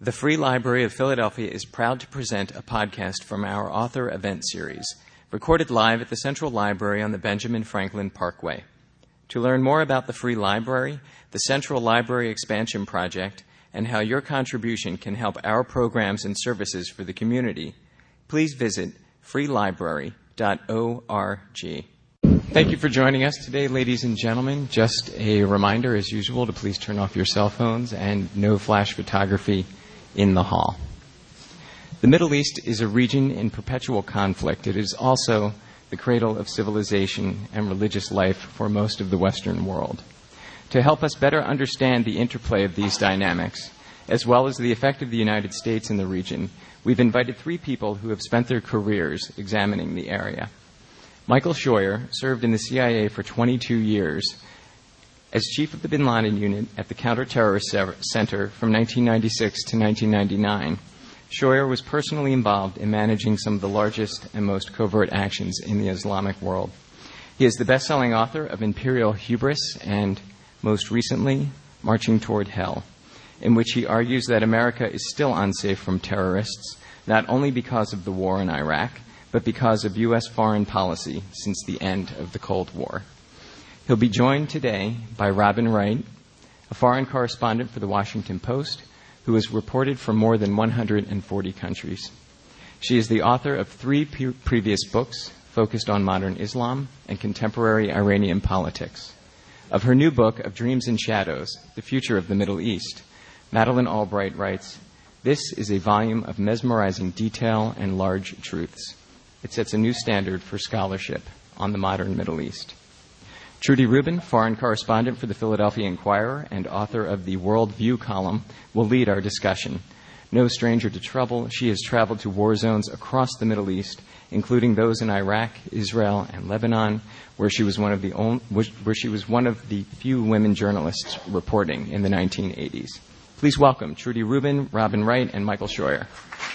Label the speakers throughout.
Speaker 1: The Free Library of Philadelphia is proud to present a podcast from our author event series, recorded live at the Central Library on the Benjamin Franklin Parkway. To learn more about the Free Library, the Central Library Expansion Project, and how your contribution can help our programs and services for the community, please visit freelibrary.org. Thank you for joining us today, ladies and gentlemen. Just a reminder, as usual, to please turn off your cell phones and no flash photography in the hall. The Middle East is a region in perpetual conflict. It is also the cradle of civilization and religious life for most of the Western world. To help us better understand the interplay of these dynamics, as well as the effect of the United States in the region, we've invited three people who have spent their careers examining the area. Michael Scheuer served in the CIA for 22 years as chief of the Bin Laden unit at the Counterterrorist Center from 1996 to 1999. Scheuer was personally involved in managing some of the largest and most covert actions in the Islamic world. He is the best-selling author of Imperial Hubris and, most recently, Marching Toward Hell, in which he argues that America is still unsafe from terrorists, not only because of the war in Iraq, but because of U.S. foreign policy since the end of the Cold War. He'll be joined today by Robin Wright, a foreign correspondent for the Washington Post, who has reported from more than 140 countries. She is the author of three previous books focused on modern Islam and contemporary Iranian politics. Of her new book, Of Dreams and Shadows, The Future of the Middle East, Madeleine Albright writes, "This is a volume of mesmerizing detail and large truths. It sets a new standard for scholarship on the modern Middle East." Trudy Rubin, foreign correspondent for the Philadelphia Inquirer and author of the World View column, will lead our discussion. No stranger to trouble, she has traveled to war zones across the Middle East, including those in Iraq, Israel, and Lebanon, where she was one of the few women journalists reporting in the 1980s. Please welcome Trudy Rubin, Robin Wright, and Michael Scheuer.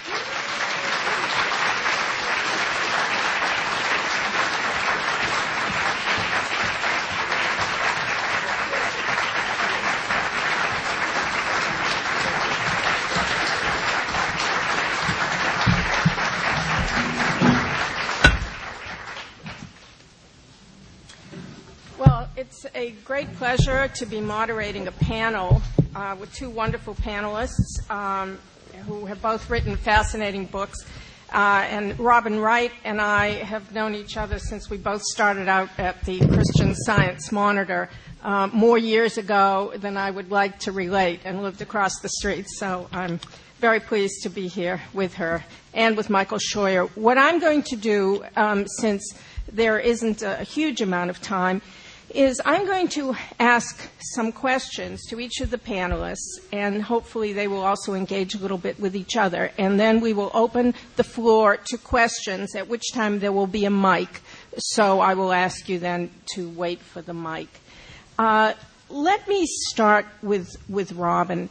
Speaker 2: It's a great pleasure to be moderating a panel with two wonderful panelists who have both written fascinating books. And Robin Wright and I have known each other since we both started out at the Christian Science Monitor more years ago than I would like to relate, and lived across the street. So I'm very pleased to be here with her and with Michael Scheuer. What I'm going to do, since there isn't a huge amount of time, is I'm going to ask some questions to each of the panelists, and hopefully they will also engage a little bit with each other. And then we will open the floor to questions, at which time there will be a mic. So I will ask you then to wait for the mic. Let me start with Robin.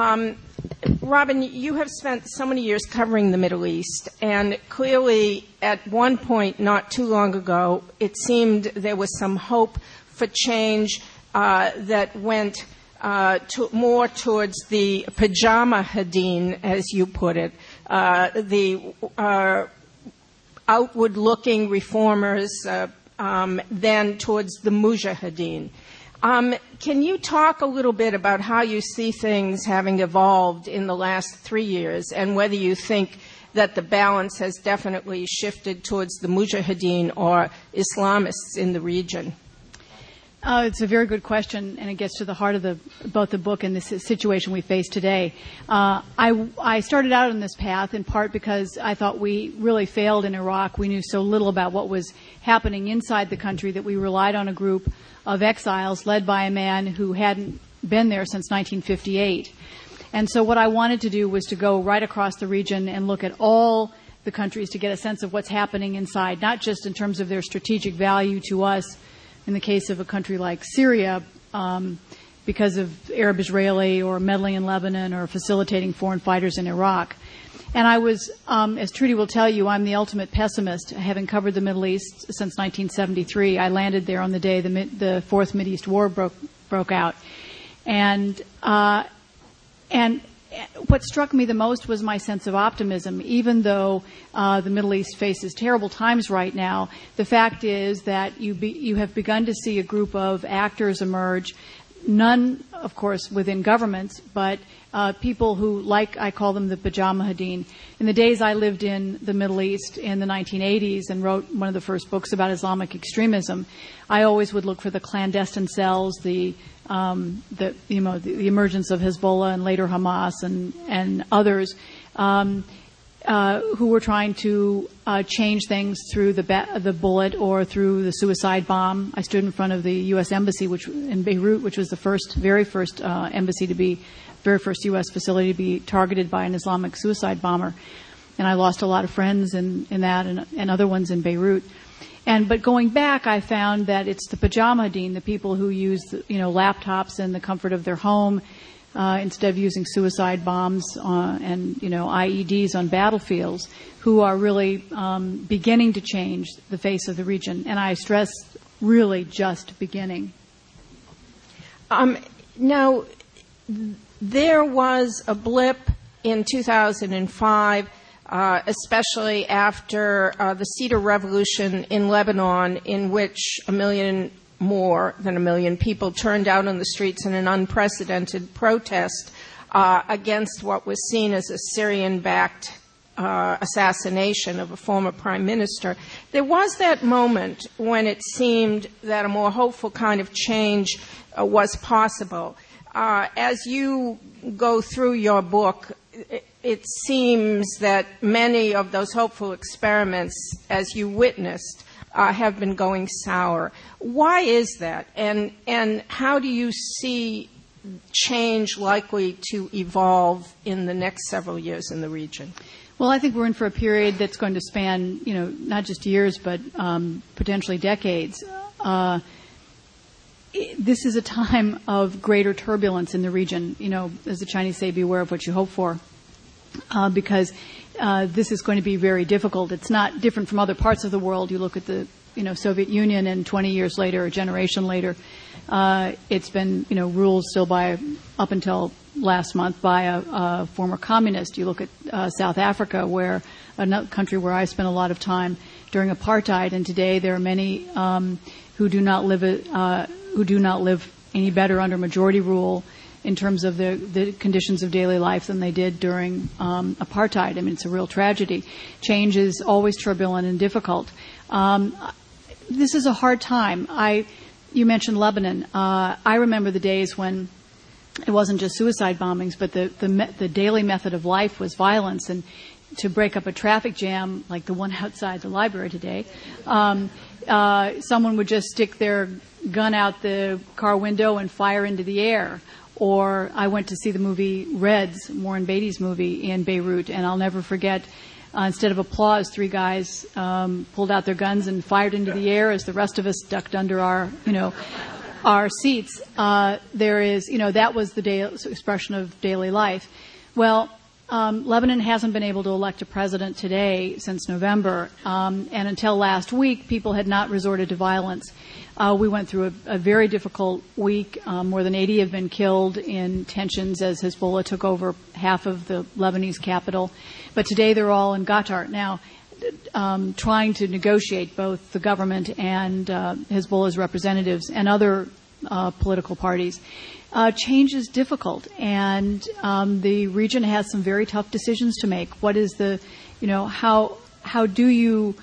Speaker 2: Robin, you have spent so many years covering the Middle East, and clearly at one point not too long ago, it seemed there was some hope for change that went more towards the pajama hadeen, as you put it, the outward-looking reformers, then towards the mujahideen. Can you talk a little bit about how you see things having evolved in the last 3 years, and whether you think that the balance has definitely shifted towards the mujahideen or Islamists in the region?
Speaker 3: It's a very good question, and it gets to the heart of both the book and the situation we face today. I started out on this path in part because I thought we really failed in Iraq. We knew so little about what was happening inside the country that we relied on a group of exiles led by a man who hadn't been there since 1958. And so what I wanted to do was to go right across the region and look at all the countries to get a sense of what's happening inside, not just in terms of their strategic value to us, in the case of a country like Syria, because of Arab-Israeli or meddling in Lebanon or facilitating foreign fighters in Iraq. And I was, as Trudy will tell you, I'm the ultimate pessimist, having covered the Middle East since 1973. I landed there on the day the Fourth Mideast War broke out. And what struck me the most was my sense of optimism. Even though the Middle East faces terrible times right now, the fact is that you have begun to see a group of actors emerge, none, of course, within governments, but people who, like I call them the Mujahideen. In the days I lived in the Middle East in the 1980s and wrote one of the first books about Islamic extremism, I always would look for the clandestine cells, the emergence of Hezbollah and later Hamas and others who were trying to change things through the bullet or through the suicide bomb. I stood in front of the U.S. Embassy in Beirut, which was the very first embassy to be, very first U.S. facility to be targeted by an Islamic suicide bomber. And I lost a lot of friends in that and other ones in Beirut. But going back, I found that it's the Mujahideen, the people who use laptops in the comfort of their home instead of using suicide bombs and IEDs on battlefields, who are really beginning to change the face of the region. And I stress, really just beginning.
Speaker 2: Now, there was a blip in 2005. Especially after the Cedar Revolution in Lebanon, in which more than a million people turned out on the streets in an unprecedented protest against what was seen as a Syrian-backed assassination of a former prime minister. There was that moment when it seemed that a more hopeful kind of change was possible. As you go through your book, it seems that many of those hopeful experiments, as you witnessed, have been going sour. Why is that? And how do you see change likely to evolve in the next several years in the region?
Speaker 3: Well, I think we're in for a period that's going to span, not just years, but potentially decades. This is a time of greater turbulence in the region. As the Chinese say, beware of what you hope for. Because this is going to be very difficult. It's not different from other parts of the world. You look at the Soviet Union, and 20 years later, a generation later, it's been ruled still up until last month by a former communist. You look at South Africa, where another country where I spent a lot of time during apartheid, and today there are many who do not live any better under majority rule in terms of the conditions of daily life than they did during apartheid. I mean, it's a real tragedy. Change is always turbulent and difficult. This is a hard time. You mentioned Lebanon. I remember the days when it wasn't just suicide bombings, but the daily method of life was violence. And to break up a traffic jam, like the one outside the library today, someone would just stick their gun out the car window and fire into the air. Or I went to see the movie Reds, Warren Beatty's movie, in Beirut, and I'll never forget, instead of applause, 3 guys pulled out their guns and fired into the air as the rest of us ducked under our seats. That was the expression of daily life. Well, Lebanon hasn't been able to elect a president today since November, and until last week, people had not resorted to violence. We went through a very difficult week. More than 80 have been killed in tensions as Hezbollah took over half of the Lebanese capital. But today they're all in Qatar now, trying to negotiate, both the government and Hezbollah's representatives and other political parties. Change is difficult, and the region has some very tough decisions to make. What is how do you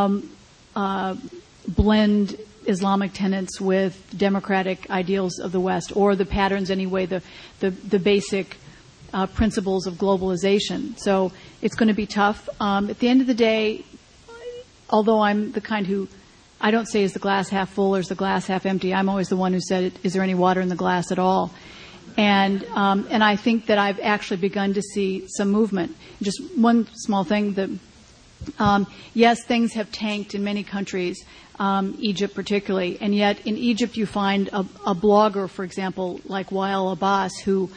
Speaker 3: blend Islamic tenets with democratic ideals of the West, or the patterns anyway, the basic principles of globalization? So it's going to be tough. At the end of the day, although I'm the kind who, I don't say is the glass half full or is the glass half empty. I'm always the one who said, is there any water in the glass at all? And I think that I've actually begun to see some movement. Just one small thing, yes, things have tanked in many countries, Egypt particularly, and yet in Egypt you find a blogger, for example, like Wael Abbas, who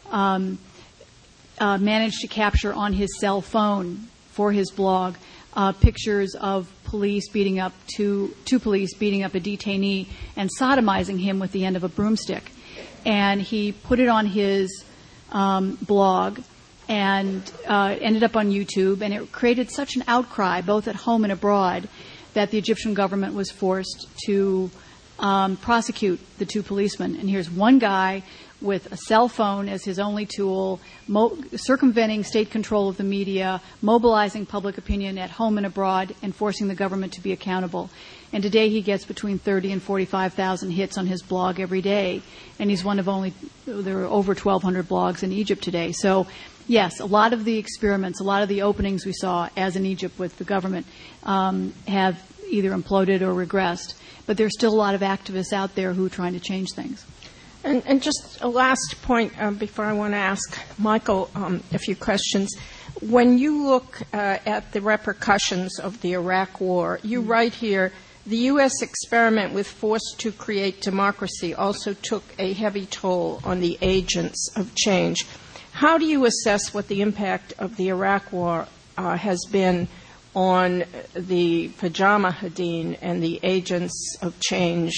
Speaker 3: managed to capture on his cell phone for his blog pictures of police beating up two police beating up a detainee and sodomizing him with the end of a broomstick. And he put it on his blog, and ended up on YouTube, and it created such an outcry, both at home and abroad, that the Egyptian government was forced to prosecute the two policemen. And here's one guy with a cell phone as his only tool, circumventing state control of the media, mobilizing public opinion at home and abroad, and forcing the government to be accountable. And today he gets between 30 and 45,000 hits on his blog every day. And he's one of there are over 1,200 blogs in Egypt today. So, yes, a lot of the experiments, a lot of the openings we saw, as in Egypt with the government, have either imploded or regressed. But there's still a lot of activists out there who are trying to change things.
Speaker 2: And just a last point before I want to ask Michael a few questions. When you look at the repercussions of the Iraq War, you write here, the U.S. experiment with force to create democracy also took a heavy toll on the agents of change. How do you assess what the impact of the Iraq War has been on the Mujahideen and the agents of change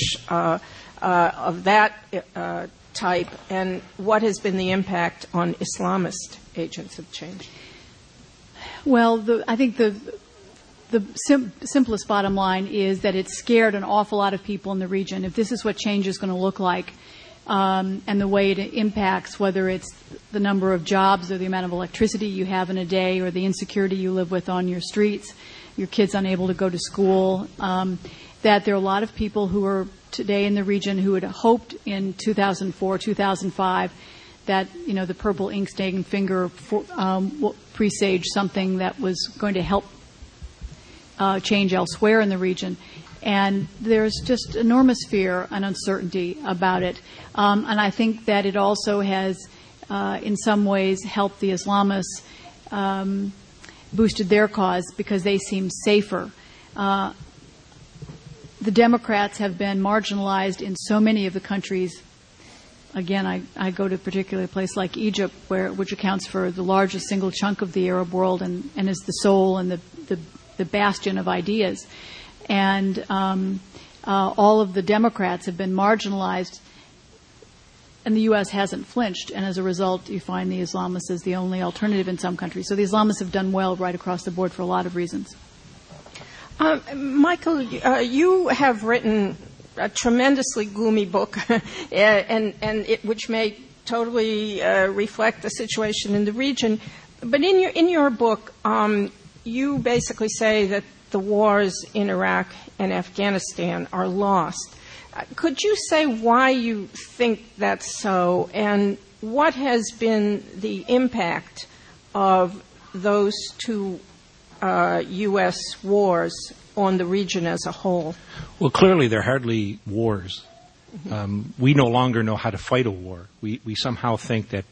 Speaker 2: of that type, and what has been the impact on Islamist agents of change?
Speaker 3: Well, I think the simplest bottom line is that it scared an awful lot of people in the region. If this is what change is going to look like, and the way it impacts, whether it's the number of jobs or the amount of electricity you have in a day or the insecurity you live with on your streets, your kids unable to go to school, that there are a lot of people who are today in the region who had hoped in 2004, 2005 that, the purple ink stain finger presaged something that was going to help change elsewhere in the region. And there's just enormous fear and uncertainty about it. And I think that it also has, in some ways, helped the Islamists, boosted their cause because they seem safer. The Democrats have been marginalized in so many of the countries. Again, I go to a particular place like Egypt, which accounts for the largest single chunk of the Arab world and is the soul and the bastion of ideas. And all of the Democrats have been marginalized, and the U.S. hasn't flinched. And as a result, you find the Islamists as the only alternative in some countries. So the Islamists have done well right across the board for a lot of reasons.
Speaker 2: Michael, you have written a tremendously gloomy book, which may totally reflect the situation in the region. But in your book, you basically say that the wars in Iraq and Afghanistan are lost. Could you say why you think that's so, and what has been the impact of those two U.S. wars on the region as a whole?
Speaker 4: Well, clearly they're hardly wars. We no longer know how to fight a war. We somehow think that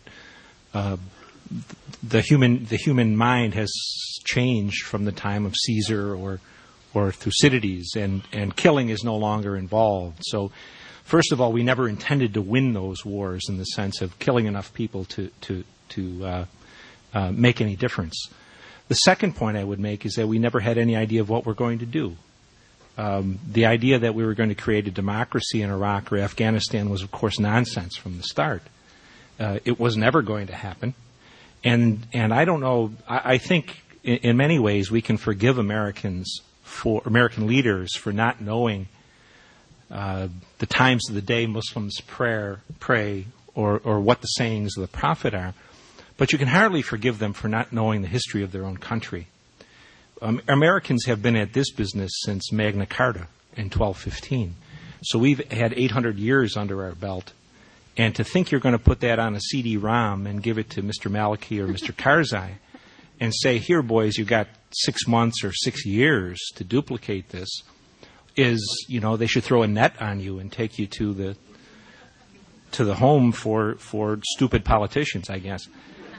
Speaker 4: the human mind has changed from the time of Caesar or Thucydides, and killing is no longer involved. So, first of all, we never intended to win those wars in the sense of killing enough people to make any difference. The second point I would make is that we never had any idea of what we're going to do. The idea that we were going to create a democracy in Iraq or Afghanistan was, of course, nonsense from the start. It was never going to happen. And I don't know, I think in many ways we can forgive American leaders for not knowing the times of the day Muslims pray or what the sayings of the Prophet are. But you can hardly forgive them for not knowing the history of their own country. Americans have been at this business since Magna Carta in 1215. So we've had 800 years under our belt. And to think you're going to put that on a CD-ROM and give it to Mr. Maliki or Mr. Karzai and say, here, boys, you've got 6 months or 6 years to duplicate this, is, they should throw a net on you and take you to the home for stupid politicians, I guess.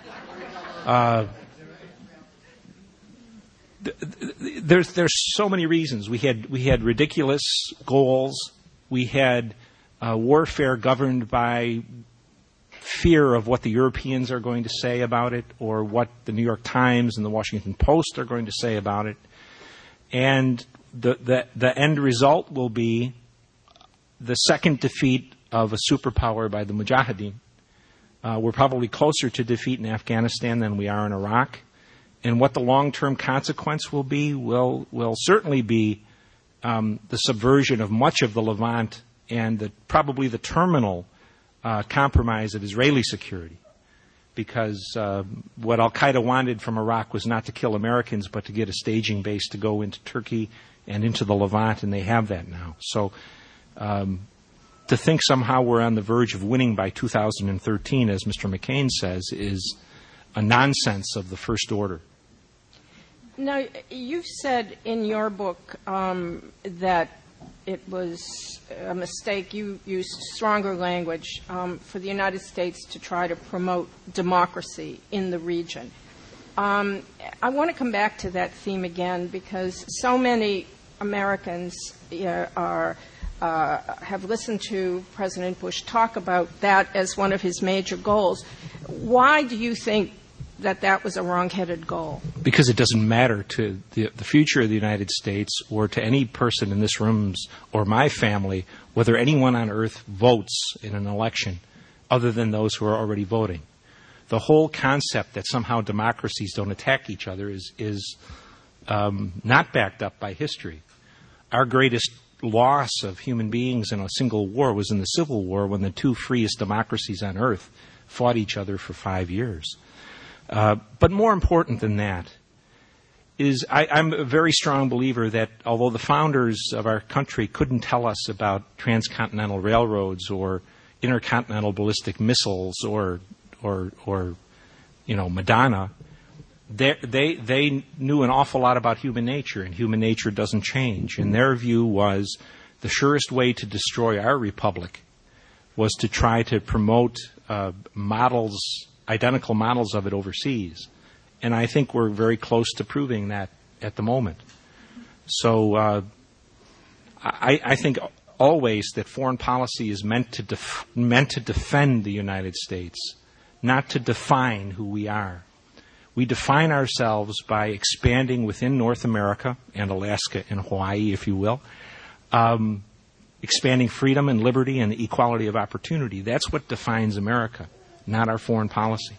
Speaker 4: There's so many reasons. We had ridiculous goals. We had warfare governed by fear of what the Europeans are going to say about it, or what the New York Times and the Washington Post are going to say about it. And the end result will be the second defeat of a superpower by the Mujahideen. We're probably closer to defeat in Afghanistan than we are in Iraq. And what the long-term consequence will be will certainly be the subversion of much of the Levant and probably the terminal compromise of Israeli security. Because what al-Qaeda wanted from Iraq was not to kill Americans, but to get a staging base to go into Turkey and into the Levant, and they have that now. So to think somehow we're on the verge of winning by 2013, as Mr. McCain says, is a nonsense of the first order.
Speaker 2: Now, you've said in your book that it was a mistake. You used stronger language for the United States to try to promote democracy in the region. I want to come back to that theme again because so many Americans have listened to President Bush talk about that as one of his major goals. Why do you think that was a wrong-headed goal?
Speaker 4: Because it doesn't matter to the future of the United States or to any person in this room or my family whether anyone on earth votes in an election other than those who are already voting. The whole concept that somehow democracies don't attack each other is not backed up by history. Our greatest loss of human beings in a single war was in the Civil War when the two freest democracies on earth fought each other for 5 years. But more important than that is I'm a very strong believer that although the founders of our country couldn't tell us about transcontinental railroads or intercontinental ballistic missiles or Madonna, they knew an awful lot about human nature, and human nature doesn't change. And their view was the surest way to destroy our republic was to try to promote identical models of it overseas. And I think we're very close to proving that at the moment. So I think always that foreign policy is meant to defend the United States, not to define who we are. We define ourselves by expanding within North America and Alaska and Hawaii, if you will, expanding freedom and liberty and equality of opportunity. That's what defines America, not our foreign policy.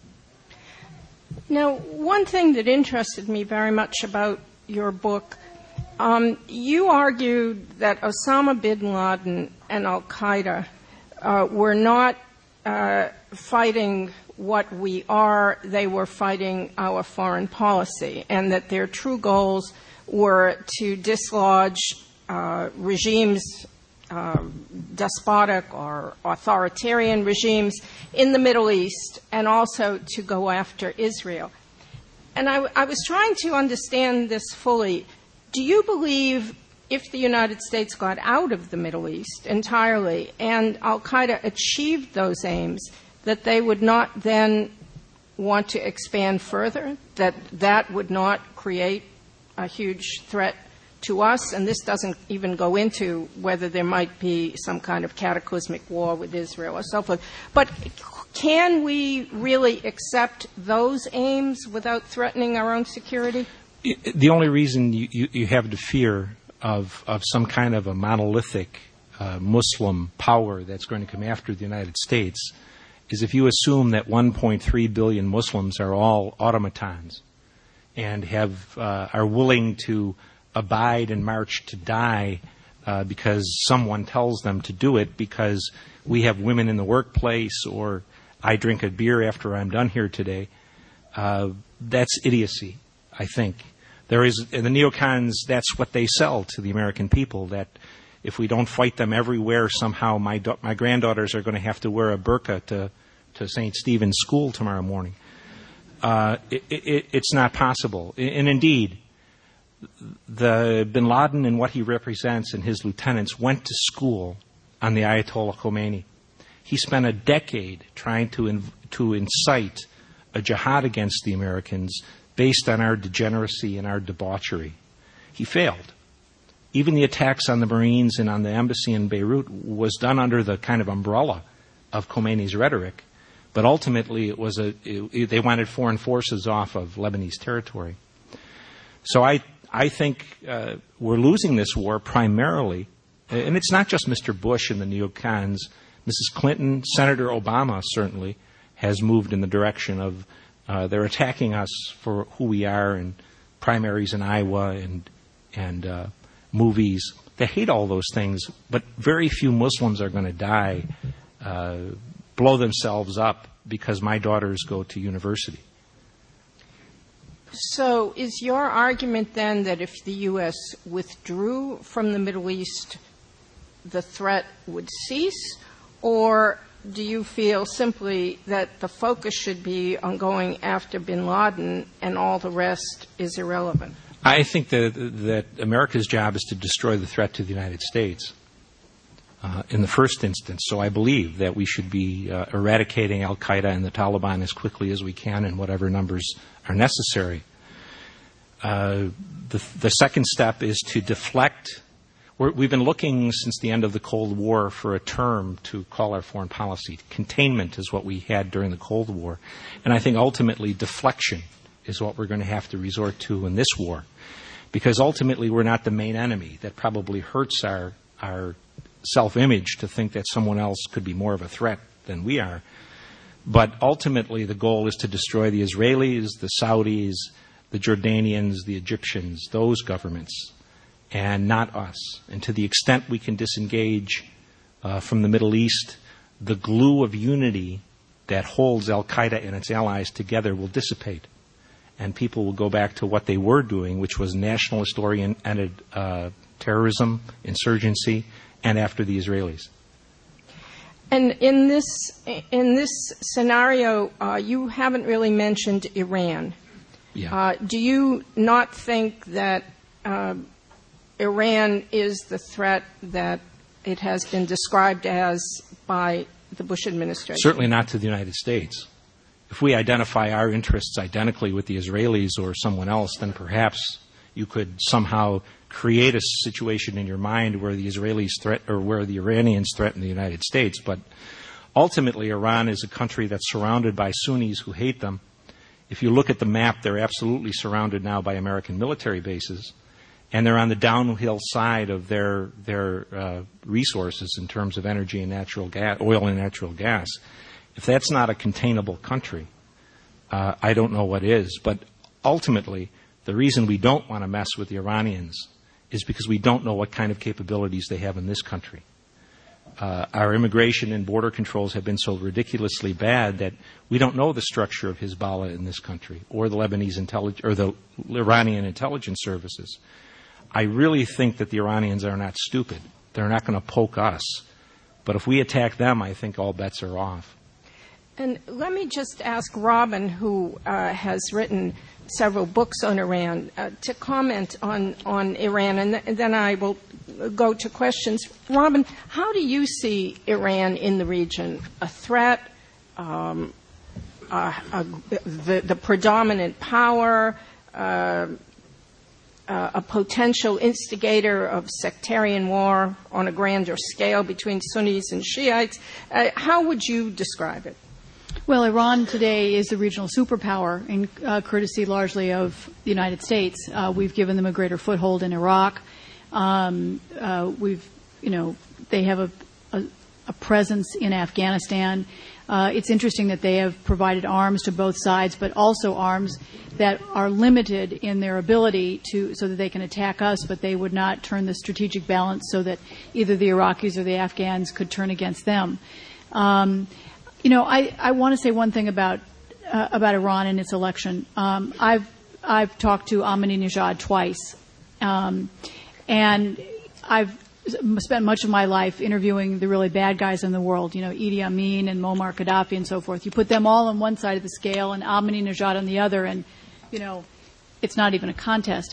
Speaker 2: Now, one thing that interested me very much about your book, you argued that Osama bin Laden and al-Qaeda were not fighting what we are, they were fighting our foreign policy, and that their true goals were to dislodge regimes, despotic or authoritarian regimes in the Middle East, and also to go after Israel. And I was trying to understand this fully. Do you believe if the United States got out of the Middle East entirely and al-Qaeda achieved those aims, that they would not then want to expand further, that would not create a huge threat to us? And this doesn't even go into whether there might be some kind of cataclysmic war with Israel or so forth. But can we really accept those aims without threatening our own security?
Speaker 4: The only reason you have the fear of some kind of a monolithic Muslim power that's going to come after the United States is if you assume that 1.3 billion Muslims are all automatons and are willing to abide and march to die because someone tells them to do it because we have women in the workplace or I drink a beer after I'm done here today. That's idiocy, I think. The neocons, that's what they sell to the American people, that if we don't fight them everywhere, somehow my granddaughters are going to have to wear a burqa to St. Stephen's School tomorrow morning. It's not possible. And indeed, the bin Laden and what he represents and his lieutenants went to school on the Ayatollah Khomeini. He spent a decade trying to incite a jihad against the Americans based on our degeneracy and our debauchery. He failed. Even the attacks on the Marines and on the embassy in Beirut was done under the kind of umbrella of Khomeini's rhetoric, but ultimately they wanted foreign forces off of Lebanese territory. So I think we're losing this war primarily, and it's not just Mr. Bush and the neocons. Mrs. Clinton, Senator Obama certainly, has moved in the direction of they're attacking us for who we are and primaries in Iowa and movies. They hate all those things, but very few Muslims are going to die, blow themselves up because my daughters go to university.
Speaker 2: So is your argument then that if the U.S. withdrew from the Middle East, the threat would cease? Or do you feel simply that the focus should be on going after bin Laden and all the rest is irrelevant?
Speaker 4: I think that America's job is to destroy the threat to the United States in the first instance. So I believe that we should be eradicating al-Qaeda and the Taliban as quickly as we can in whatever numbers are necessary. The second step is to deflect. We've been looking since the end of the Cold War for a term to call our foreign policy. Containment is what we had during the Cold War. And I think ultimately deflection is what we're going to have to resort to in this war. Because ultimately we're not the main enemy. That probably hurts our self-image to think that someone else could be more of a threat than we are. But ultimately the goal is to destroy the Israelis, the Saudis, the Jordanians, the Egyptians, those governments, and not us. And to the extent we can disengage from the Middle East, the glue of unity that holds al-Qaeda and its allies together will dissipate. And people will go back to what they were doing, which was nationalist-oriented terrorism, insurgency, and after the Israelis.
Speaker 2: And in this scenario, you haven't really mentioned Iran.
Speaker 4: Yeah.
Speaker 2: Do you not think that Iran is the threat that it has been described as by the Bush administration?
Speaker 4: Certainly not to the United States. If we identify our interests identically with the Israelis or someone else, then perhaps you could somehow create a situation in your mind where the Israelis where the Iranians threaten the United States. But ultimately, Iran is a country that's surrounded by Sunnis who hate them. If you look at the map, they're absolutely surrounded now by American military bases, and they're on the downhill side of their resources in terms of energy and natural gas, oil and natural gas. If that's not a containable country, I don't know what is. But ultimately, the reason we don't want to mess with the Iranians is because we don't know what kind of capabilities they have in this country. Our immigration and border controls have been so ridiculously bad that we don't know the structure of Hezbollah in this country or the the Iranian intelligence services. I really think that the Iranians are not stupid. They're not going to poke us. But if we attack them, I think all bets are off.
Speaker 2: And let me just ask Robin, who has written several books on Iran, to comment on Iran, and then I will go to questions. Robin, how do you see Iran in the region? A threat, the predominant power, a potential instigator of sectarian war on a grander scale between Sunnis and Shiites? How would you describe it?
Speaker 3: Well, Iran today is a regional superpower, in courtesy largely of the United States. We've given them a greater foothold in Iraq. They have a presence in Afghanistan. It's interesting that they have provided arms to both sides, but also arms that are limited in their ability so that they can attack us, but they would not turn the strategic balance so that either the Iraqis or the Afghans could turn against them. I want to say one thing about Iran and its election. I've talked to Ahmadinejad twice, and I've spent much of my life interviewing the really bad guys in the world. Idi Amin and Muammar Gaddafi and so forth. You put them all on one side of the scale and Ahmadinejad on the other, and it's not even a contest.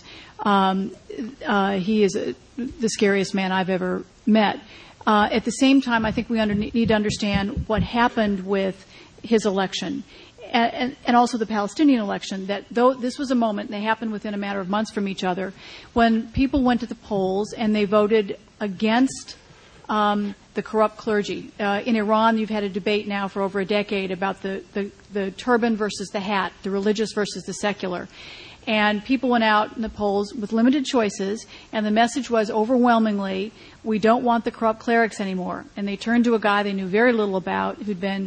Speaker 3: He is the scariest man I've ever met. At the same time, I think we need to understand what happened with his election and also the Palestinian election, that though this was a moment, and they happened within a matter of months from each other, when people went to the polls and they voted against the corrupt clergy. In Iran, you've had a debate now for over a decade about the turban versus the hat, the religious versus the secular. And people went out in the polls with limited choices, and the message was overwhelmingly, we don't want the corrupt clerics anymore. And they turned to a guy they knew very little about, who'd been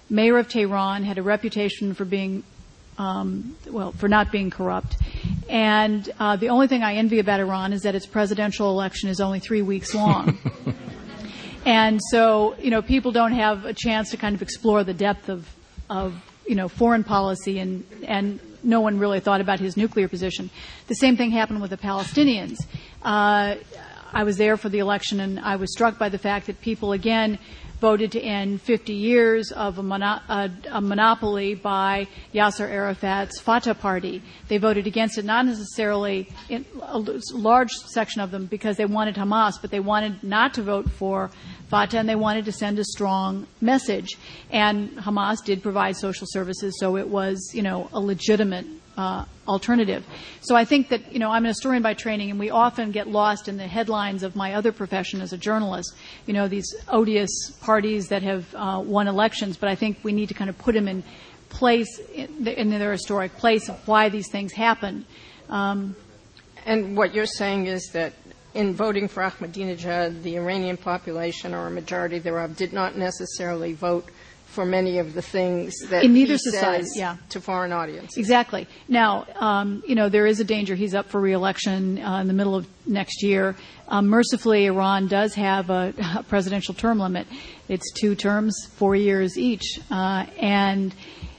Speaker 3: mayor of Tehran, had a reputation for being, for not being corrupt. And the only thing I envy about Iran is that its presidential election is only 3 weeks long. And so, people don't have a chance to kind of explore the depth of foreign policy, and no one really thought about his nuclear position. The same thing happened with the Palestinians. I was there for the election, and I was struck by the fact that people, again, voted to end 50 years of a monopoly by Yasser Arafat's Fatah party. They voted against it, not necessarily in a large section of them because they wanted Hamas, but they wanted not to vote for Fatah, and they wanted to send a strong message. And Hamas did provide social services, so it was, a legitimate alternative. So I think that, I'm an historian by training, and we often get lost in the headlines of my other profession as a journalist, these odious parties that have won elections, but I think we need to kind of put them in place, in their historic place of why these things happen.
Speaker 2: And what you're saying is that in voting for Ahmadinejad, the Iranian population, or a majority thereof, did not necessarily vote for many of the things that
Speaker 3: in neither
Speaker 2: he
Speaker 3: society,
Speaker 2: says to foreign audiences.
Speaker 3: Exactly. Now, there is a danger. He's up for re-election in the middle of next year. Mercifully, Iran does have a presidential term limit. It's 2 terms, 4 years each. I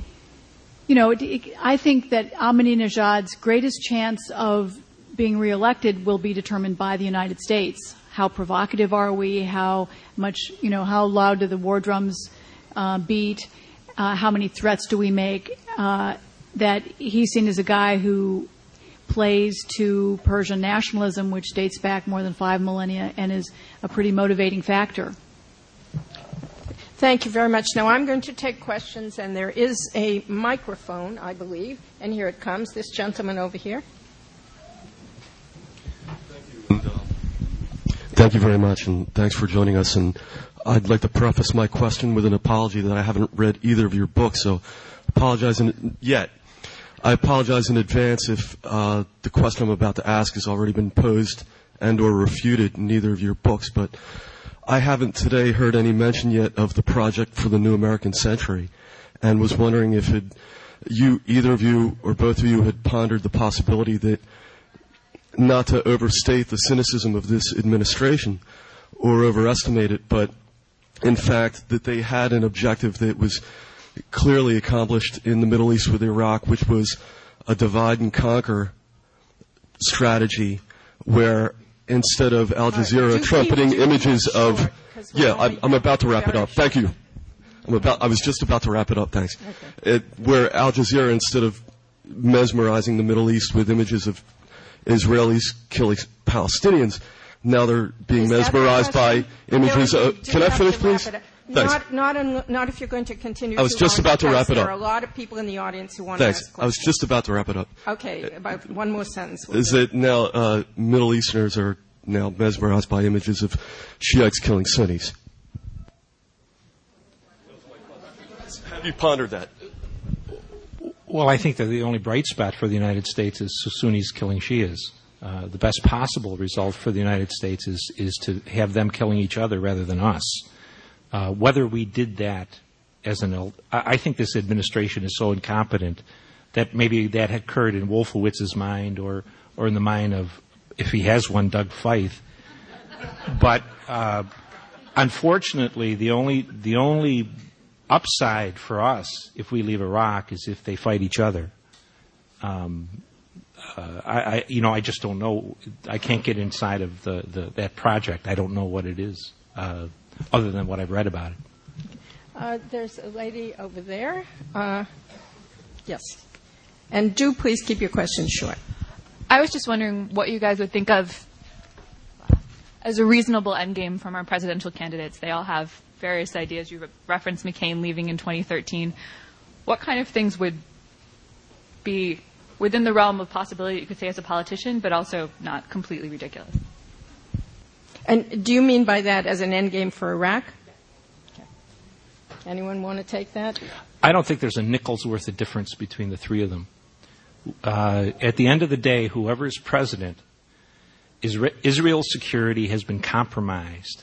Speaker 3: think that Ahmadinejad's greatest chance of being re-elected will be determined by the United States. How provocative are we? How much, how loud do the war drums beat? How many threats do we make? That he's seen as a guy who plays to Persian nationalism, which dates back more than 5 millennia and is a pretty motivating factor.
Speaker 2: Thank you very much. Now I'm going to take questions, and there is a microphone, I believe, and here it comes. This gentleman over here.
Speaker 5: Thank you very much, and thanks for joining us. And I'd like to preface my question with an apology that I haven't read either of your books, so I apologize in advance if the question I'm about to ask has already been posed and or refuted in either of your books, but I haven't today heard any mention yet of the Project for the New American Century, and was wondering if either of you or both of you had pondered the possibility that, not to overstate the cynicism of this administration or overestimate it, but in fact that they had an objective that was clearly accomplished in the Middle East with Iraq, which was a divide and conquer strategy where instead of Al Jazeera trumpeting images of... I'm about to wrap it up. Thank you. I was just about to wrap it up, thanks.
Speaker 2: Okay.
Speaker 5: Where Al Jazeera, instead of mesmerizing the Middle East with images of Israelis killing Palestinians, now they're being mesmerized by images of... Can I finish, please? Thanks.
Speaker 2: Not if you're going to continue.
Speaker 5: I was just about to wrap it up.
Speaker 2: There are a lot of people in the audience who want to ask questions.
Speaker 5: I was just about to wrap it up.
Speaker 2: Okay, about one more sentence.
Speaker 5: Is that now Middle Easterners are now mesmerized by images of Shiites killing Sunnis? Have you pondered that?
Speaker 4: Well, I think that the only bright spot for the United States is Sunnis killing Shias. The best possible result for the United States is to have them killing each other rather than us. Whether we did that I think this administration is so incompetent that maybe that had occurred in Wolfowitz's mind or in the mind of, if he has one, Doug Feith. But unfortunately, the only upside for us if we leave Iraq is if they fight each other. I just don't know. I can't get inside of that project. I don't know what it is, other than what I've read about it.
Speaker 2: There's a lady over there. Yes. And do please keep your questions short.
Speaker 6: I was just wondering what you guys would think of as a reasonable endgame from our presidential candidates. They all have various ideas. You referenced McCain leaving in 2013. What kind of things would be within the realm of possibility you could say as a politician, but also not completely ridiculous?
Speaker 2: And do you mean by that as an endgame for Iraq? Okay. Anyone want to take that?
Speaker 4: I don't think there's a nickel's worth of difference between the three of them. At the end of the day, whoever is president, Israel's security has been compromised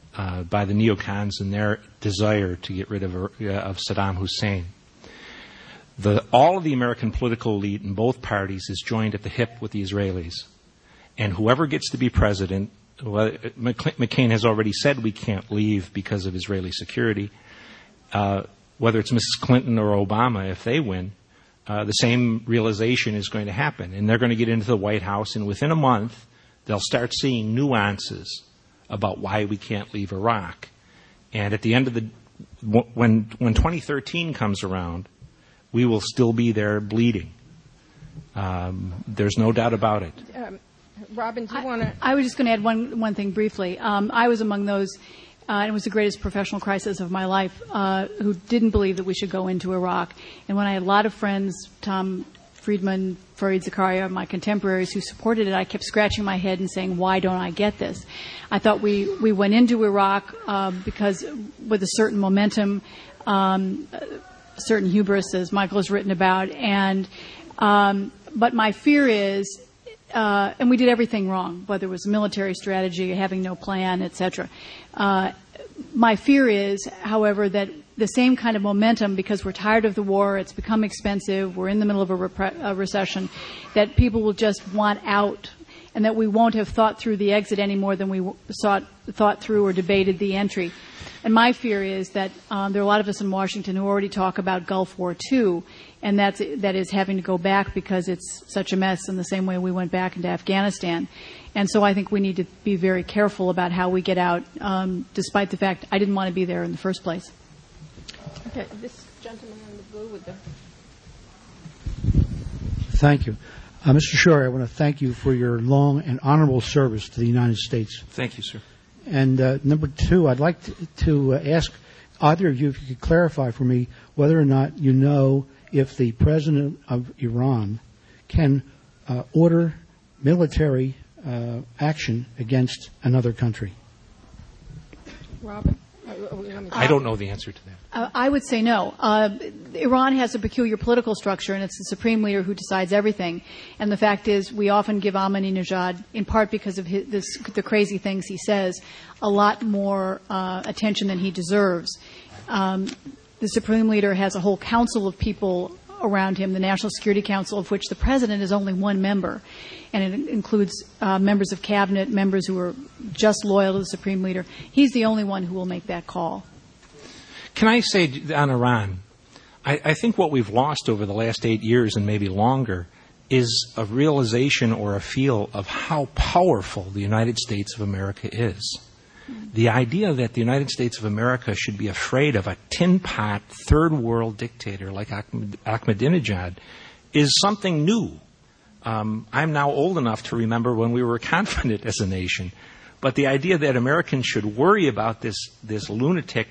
Speaker 4: by the neocons and their desire to get rid of Saddam Hussein. All of the American political elite in both parties is joined at the hip with the Israelis. And whoever gets to be president, McCain has already said we can't leave because of Israeli security. Whether it's Mrs. Clinton or Obama, if they win, the same realization is going to happen. And they're going to get into the White House, and within a month, they'll start seeing nuances about why we can't leave Iraq. And at the end of when 2013 comes around, we will still be there bleeding. There's no doubt about it.
Speaker 2: Robin, do you want to?
Speaker 3: I was just going to add one thing briefly. I was among those, and it was the greatest professional crisis of my life, who didn't believe that we should go into Iraq. And when I had a lot of friends, Tom Friedman, Fareed Zakaria, my contemporaries who supported it, I kept scratching my head and saying, why don't I get this? I thought we went into Iraq because with a certain momentum, certain hubris, as Michael has written about, and but my fear is, and we did everything wrong, whether it was military strategy, having no plan, etc. My fear is, however, that the same kind of momentum, because we're tired of the war, it's become expensive, we're in the middle of a recession, that people will just want out, and that we won't have thought through the exit any more than we thought through or debated the entry. And my fear is that there are a lot of us in Washington who already talk about Gulf War II, and that is having to go back because it's such a mess in the same way we went back into Afghanistan. And so I think we need to be very careful about how we get out, despite the fact I didn't want to be there in the first place.
Speaker 2: Okay, this gentleman in the blue with the...
Speaker 7: Thank you. Mr. Shorey, I want to thank you for your long and honorable service to the United States.
Speaker 4: Thank you, sir.
Speaker 7: And number two, I'd like to ask either of you if you could clarify for me whether or not you know if the president of Iran can order military action against another country.
Speaker 2: Robin?
Speaker 4: I don't know the answer to that.
Speaker 3: I would say no. Iran has a peculiar political structure, and it's the supreme leader who decides everything. And the fact is, we often give Ahmadinejad, in part because of the crazy things he says, a lot more attention than he deserves. The supreme leader has a whole council of people around him, the National Security Council, of which the president is only one member. And it includes members of cabinet, members who are just loyal to the supreme leader. He's the only one who will make that call.
Speaker 4: Can I say on Iran, I think what we've lost over the last 8 years and maybe longer is a realization or a feel of how powerful the United States of America is. The idea that the United States of America should be afraid of a tin-pot, third-world dictator like Ahmadinejad is something new. I'm now old enough to remember when we were confident as a nation. But the idea that Americans should worry about this lunatic,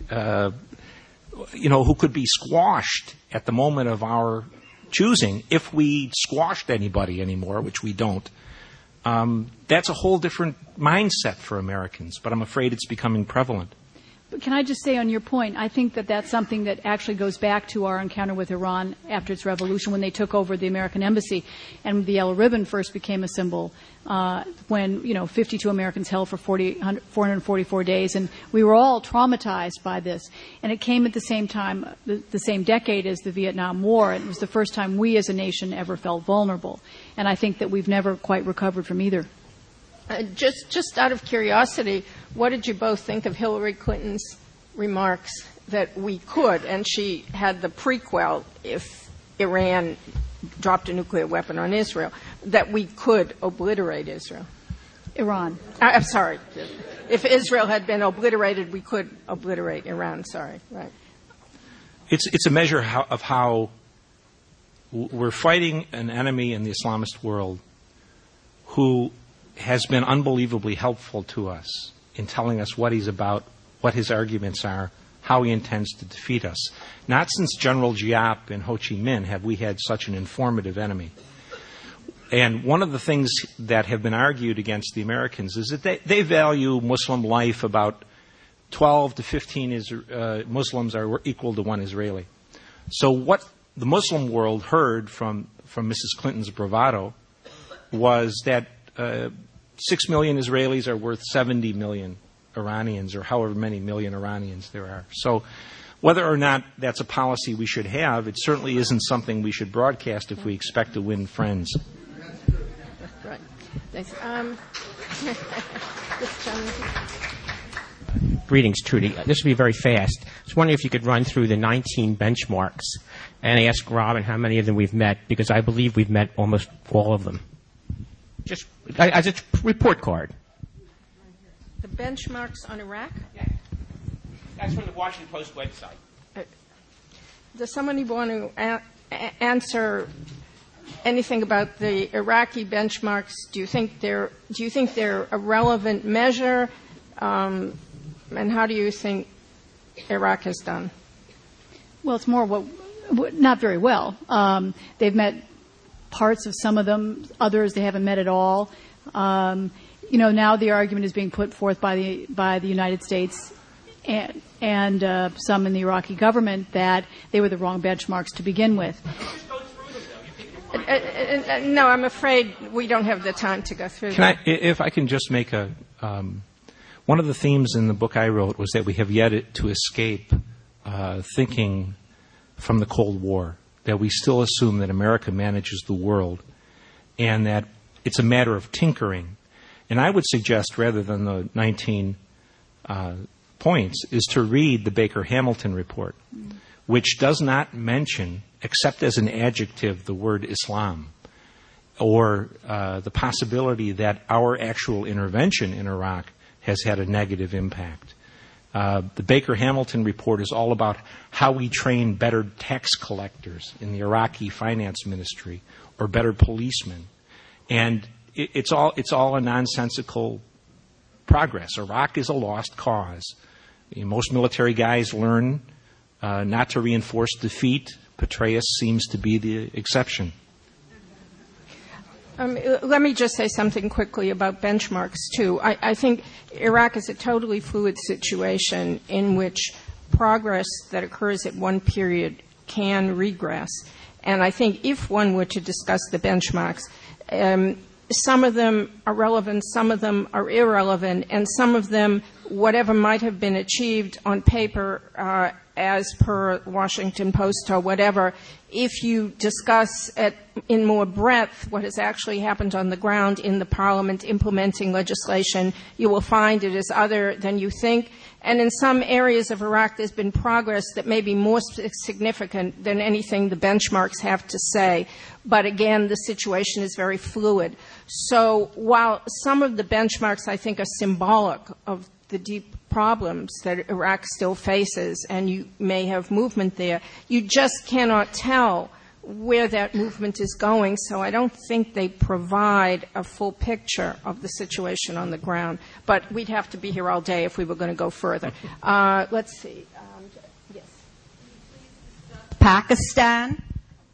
Speaker 4: who could be squashed at the moment of our choosing, if we squashed anybody anymore, which we don't, that's a whole different mindset for Americans. But I'm afraid it's becoming prevalent.
Speaker 3: But can I just say on your point, I think that that's something that actually goes back to our encounter with Iran after its revolution when they took over the American embassy and the yellow ribbon first became a symbol when, 52 Americans held for 444 days. And we were all traumatized by this. And it came at the same time, the same decade as the Vietnam War. It was the first time we as a nation ever felt vulnerable. And I think that we've never quite recovered from either.
Speaker 2: Just out of curiosity, what did you both think of Hillary Clinton's remarks that we could, and she had the prequel if Iran dropped a nuclear weapon on Israel, that we could obliterate Israel?
Speaker 3: Iran.
Speaker 2: I'm sorry. If Israel had been obliterated, we could obliterate Iran. Sorry. Right.
Speaker 4: It's a measure of how we're fighting an enemy in the Islamist world who has been unbelievably helpful to us in telling us what he's about, what his arguments are, how he intends to defeat us. Not since General Giap and Ho Chi Minh have we had such an informative enemy. And one of the things that have been argued against the Americans is that they value Muslim life about 12 to 15 Muslims are equal to one Israeli. So what the Muslim world heard from Mrs. Clinton's bravado was that 6 million Israelis are worth 70 million Iranians or however many million Iranians there are. So whether or not that's a policy we should have, it certainly isn't something we should broadcast if we expect to win friends.
Speaker 2: Right. Thanks.
Speaker 8: Greetings, Trudy. This will be very fast. I was wondering if you could run through the 19 benchmarks and ask Robin how many of them we've met, because I believe we've met almost all of them. Just as a report card.
Speaker 2: The benchmarks on Iraq?
Speaker 8: Yeah. That's from the Washington Post website.
Speaker 2: Does somebody want to answer anything about the Iraqi benchmarks? Do you think they're a relevant measure? And how do you think Iraq has done?
Speaker 3: Well, it's more not very well. They've met parts of some of them, others they haven't met at all. Now the argument is being put forth by the United States and some in the Iraqi government that they were the wrong benchmarks to begin with.
Speaker 2: No, I'm afraid we don't have the time to go through that.
Speaker 4: If I can just make one of the themes in the book I wrote was that we have yet to escape thinking from the Cold War, that we still assume that America manages the world and that it's a matter of tinkering. And I would suggest, rather than the 19 points, is to read the Baker-Hamilton report, which does not mention, except as an adjective, the word Islam, or the possibility that our actual intervention in Iraq has had a negative impact. The Baker-Hamilton report is all about how we train better tax collectors in the Iraqi finance ministry or better policemen. And it's all a nonsensical progress. Iraq is a lost cause. Most military guys learn not to reinforce defeat. Petraeus seems to be the exception.
Speaker 2: Let me just say something quickly about benchmarks, too. I think Iraq is a totally fluid situation in which progress that occurs at one period can regress. And I think if one were to discuss the benchmarks, some of them are relevant, some of them are irrelevant, and some of them, whatever might have been achieved on paper as per Washington Post or whatever, if you discuss in more breadth what has actually happened on the ground in the Parliament implementing legislation, you will find it is other than you think. And in some areas of Iraq, there's been progress that may be more significant than anything the benchmarks have to say. But again, the situation is very fluid. So while some of the benchmarks, I think, are symbolic of the deep problems that Iraq still faces, and you may have movement there, you just cannot tell where that movement is going, so I don't think they provide a full picture of the situation on the ground. But we'd have to be here all day if we were going to go further. Let's see. Yes.
Speaker 9: Pakistan.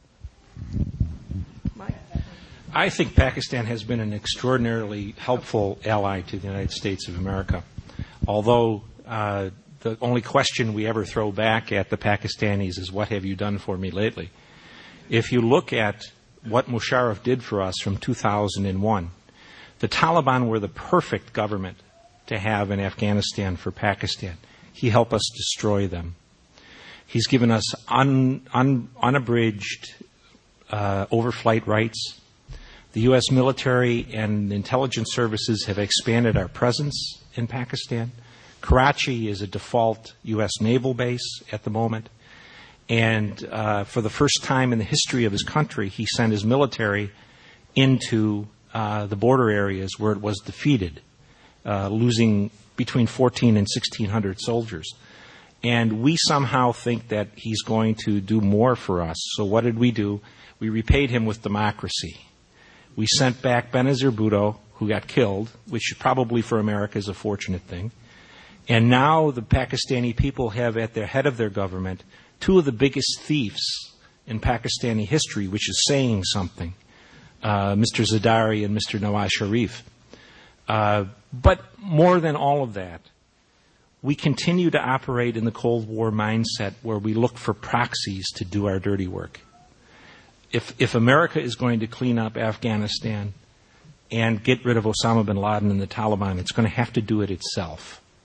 Speaker 2: Mike?
Speaker 4: I think Pakistan has been an extraordinarily helpful ally to the United States of America. Although the only question we ever throw back at the Pakistanis is, what have you done for me lately? If you look at what Musharraf did for us from 2001, the Taliban were the perfect government to have in Afghanistan for Pakistan. He helped us destroy them. He's given us unabridged overflight rights. The U.S. military and intelligence services have expanded our presence in Pakistan. Karachi is a default U.S. naval base at the moment. And for the first time in the history of his country, he sent his military into the border areas where it was defeated, losing between 1,400 and 1,600 soldiers. And we somehow think that he's going to do more for us. So what did we do? We repaid him with democracy. We sent back Benazir Bhutto, who got killed, which probably for America is a fortunate thing. And now the Pakistani people have at the head of their government two of the biggest thieves in Pakistani history, which is saying something, Mr. Zardari and Mr. Nawaz Sharif. But more than all of that, we continue to operate in the Cold War mindset where we look for proxies to do our dirty work. If America is going to clean up Afghanistan and get rid of Osama bin Laden and the Taliban, it's going to have to do it itself.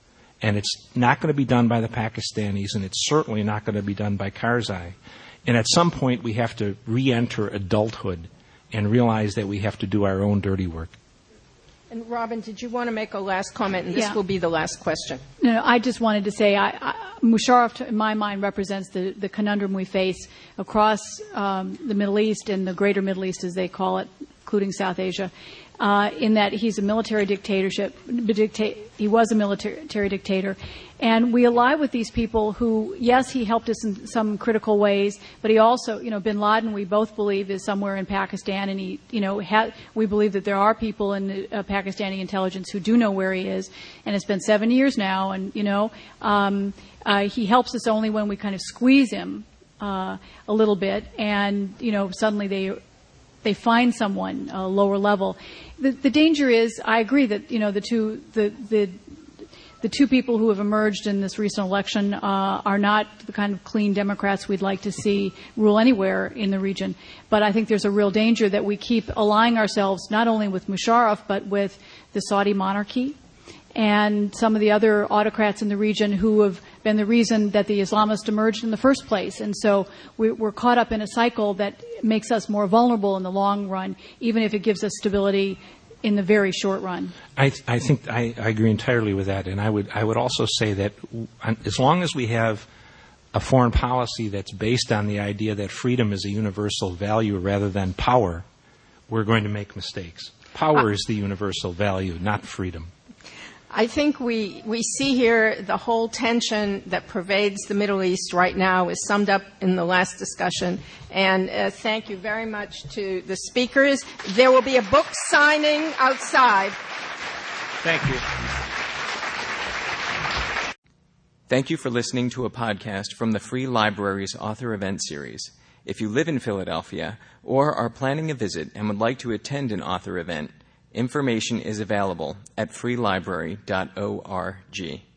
Speaker 4: And it's not going to be done by the Pakistanis, and it's certainly not going to be done by Karzai. And at some point, we have to re-enter adulthood and realize that we have to do our own dirty work.
Speaker 2: And Robin, did you want to make a last comment? And this will be the last question.
Speaker 3: No, I just wanted to say Musharraf, in my mind, represents the conundrum we face across the Middle East and the greater Middle East, as they call it, including South Asia, in that he's a military dictatorship. He was a military dictator. And we ally with these people who, yes, he helped us in some critical ways, but he also, bin Laden, we both believe, is somewhere in Pakistan, and he, we believe that there are people in the Pakistani intelligence who do know where he is, and it's been 7 years now, and, he helps us only when we kind of squeeze him a little bit, and, suddenly they find someone lower level. The danger is, I agree that the two people who have emerged in this recent election are not the kind of clean Democrats we'd like to see rule anywhere in the region. But I think there's a real danger that we keep allying ourselves not only with Musharraf but with the Saudi monarchy and some of the other autocrats in the region who have been the reason that the Islamists emerged in the first place. And so we're caught up in a cycle that makes us more vulnerable in the long run, even if it gives us stability in the very short run.
Speaker 4: I think I agree entirely with that, and I would also say that as long as we have a foreign policy that's based on the idea that freedom is a universal value rather than power, we're going to make mistakes. Power is the universal value, not freedom.
Speaker 2: I think we see here the whole tension that pervades the Middle East right now is summed up in the last discussion. And thank you very much to the speakers. There will be a book signing outside.
Speaker 4: Thank you.
Speaker 1: Thank you for listening to a podcast from the Free Library's Author Event Series. If you live in Philadelphia or are planning a visit and would like to attend an author event, information is available at freelibrary.org.